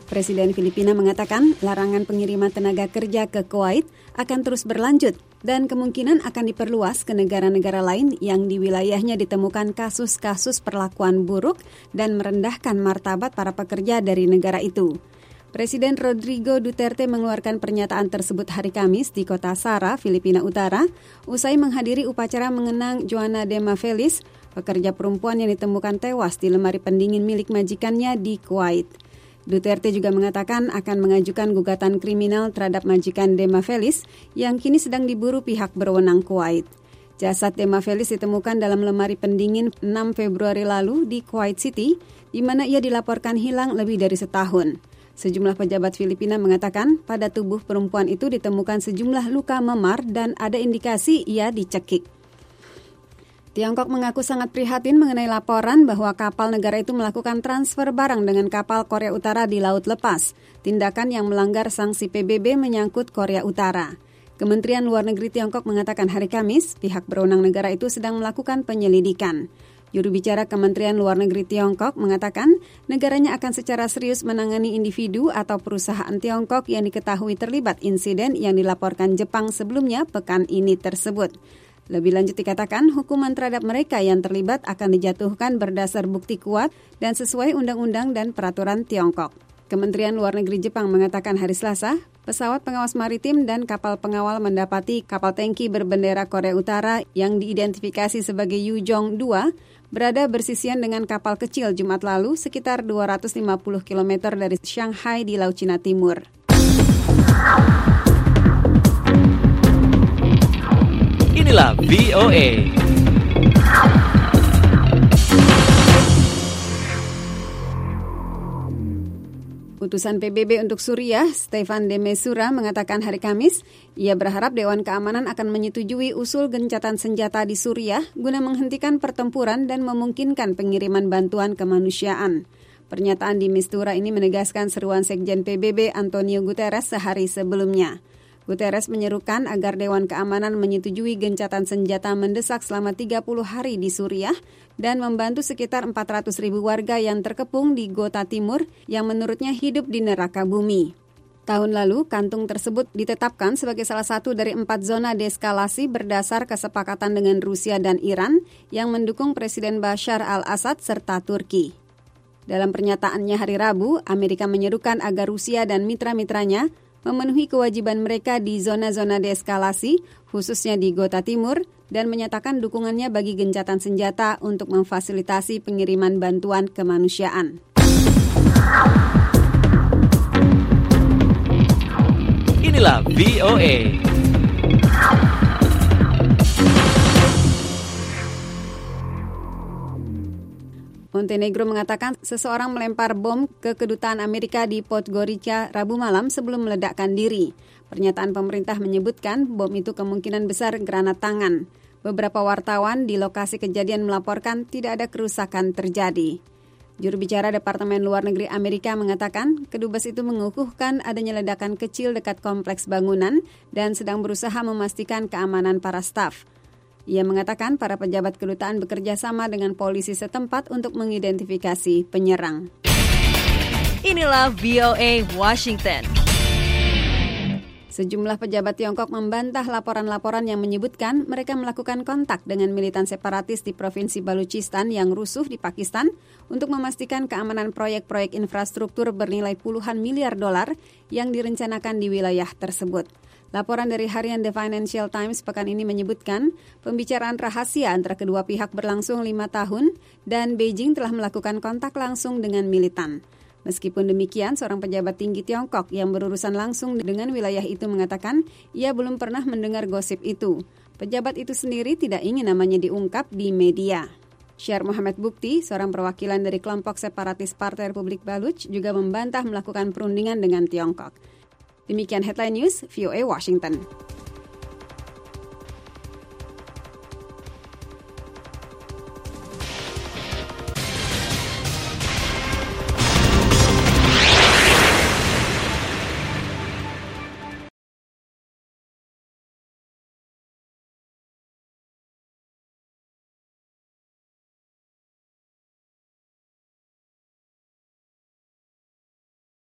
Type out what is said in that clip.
Presiden Filipina mengatakan larangan pengiriman tenaga kerja ke Kuwait akan terus berlanjut dan kemungkinan akan diperluas ke negara-negara lain yang di wilayahnya ditemukan kasus-kasus perlakuan buruk dan merendahkan martabat para pekerja dari negara itu. Presiden Rodrigo Duterte mengeluarkan pernyataan tersebut hari Kamis di kota Sara, Filipina Utara, usai menghadiri upacara mengenang Joana de Mafelis, pekerja perempuan yang ditemukan tewas di lemari pendingin milik majikannya di Kuwait. Duterte juga mengatakan akan mengajukan gugatan kriminal terhadap majikan de Mafelis yang kini sedang diburu pihak berwenang Kuwait. Jasad de Mafelis ditemukan dalam lemari pendingin 6 Februari lalu di Kuwait City, di mana ia dilaporkan hilang lebih dari setahun. Sejumlah pejabat Filipina mengatakan pada tubuh perempuan itu ditemukan sejumlah luka memar dan ada indikasi ia dicekik. Tiongkok mengaku sangat prihatin mengenai laporan bahwa kapal negara itu melakukan transfer barang dengan kapal Korea Utara di Laut Lepas, tindakan yang melanggar sanksi PBB menyangkut Korea Utara. Kementerian Luar Negeri Tiongkok mengatakan hari Kamis, pihak berwenang negara itu sedang melakukan penyelidikan. Juru bicara Kementerian Luar Negeri Tiongkok mengatakan negaranya akan secara serius menangani individu atau perusahaan Tiongkok yang diketahui terlibat insiden yang dilaporkan Jepang sebelumnya pekan ini tersebut. Lebih lanjut dikatakan, hukuman terhadap mereka yang terlibat akan dijatuhkan berdasar bukti kuat dan sesuai undang-undang dan peraturan Tiongkok. Kementerian Luar Negeri Jepang mengatakan hari Selasa, pesawat pengawas maritim dan kapal pengawal mendapati kapal tangki berbendera Korea Utara yang diidentifikasi sebagai Yujong-2 berada bersisian dengan kapal kecil Jumat lalu sekitar 250 km dari Shanghai di Laut Cina Timur. Inilah VOA. Utusan PBB untuk Suriah, Staffan de Mistura, mengatakan hari Kamis, ia berharap Dewan Keamanan akan menyetujui usul gencatan senjata di Suriah guna menghentikan pertempuran dan memungkinkan pengiriman bantuan kemanusiaan. Pernyataan de Mistura ini menegaskan seruan Sekjen PBB Antonio Guterres sehari sebelumnya. Guterres menyerukan agar Dewan Keamanan menyetujui gencatan senjata mendesak selama 30 hari di Suriah dan membantu sekitar 400.000 warga yang terkepung di Ghouta Timur yang menurutnya hidup di neraka bumi. Tahun lalu, kantung tersebut ditetapkan sebagai salah satu dari 4 zona deeskalasi berdasar kesepakatan dengan Rusia dan Iran yang mendukung Presiden Bashar al-Assad serta Turki. Dalam pernyataannya hari Rabu, Amerika menyerukan agar Rusia dan mitra-mitranya memenuhi kewajiban mereka di zona-zona deeskalasi, khususnya di Ghouta Timur, dan menyatakan dukungannya bagi gencatan senjata untuk memfasilitasi pengiriman bantuan kemanusiaan. Inilah VOA. Montenegro mengatakan seseorang melempar bom ke kedutaan Amerika di Podgorica Rabu malam sebelum meledakkan diri. Pernyataan pemerintah menyebutkan bom itu kemungkinan besar granat tangan. Beberapa wartawan di lokasi kejadian melaporkan tidak ada kerusakan terjadi. Juru bicara Departemen Luar Negeri Amerika mengatakan kedubes itu mengukuhkan adanya ledakan kecil dekat kompleks bangunan dan sedang berusaha memastikan keamanan para staf. Ia mengatakan para pejabat kedutaan bekerja sama dengan polisi setempat untuk mengidentifikasi penyerang. Inilah VOA Washington. Sejumlah pejabat Tiongkok membantah laporan-laporan yang menyebutkan mereka melakukan kontak dengan militan separatis di Provinsi Baluchistan yang rusuh di Pakistan untuk memastikan keamanan proyek-proyek infrastruktur bernilai puluhan miliar dolar yang direncanakan di wilayah tersebut. Laporan dari harian The Financial Times pekan ini menyebutkan pembicaraan rahasia antara kedua pihak berlangsung 5 tahun dan Beijing telah melakukan kontak langsung dengan militan. Meskipun demikian, seorang pejabat tinggi Tiongkok yang berurusan langsung dengan wilayah itu mengatakan ia belum pernah mendengar gosip itu. Pejabat itu sendiri tidak ingin namanya diungkap di media. Syar Muhammad Bukti, seorang perwakilan dari kelompok separatis Partai Republik Baluch, juga membantah melakukan perundingan dengan Tiongkok. Demikian Headline News, VOA Washington.